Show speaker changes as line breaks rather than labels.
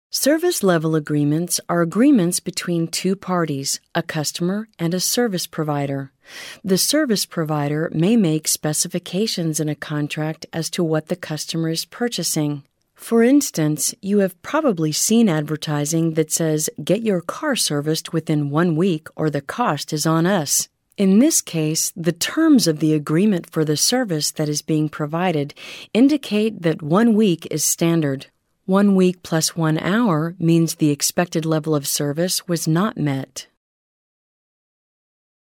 Service level agreements are agreements between two parties, a customer and a service provider. The service provider may make specifications in a contract as to what the customer is purchasing. For instance, you have probably seen advertising that says, "Get your car serviced within 1 week or the cost is on us." In this case, the terms of the agreement for the service that is being provided indicate that 1 week is standard. 1 week plus 1 hour means the expected level of service was not met.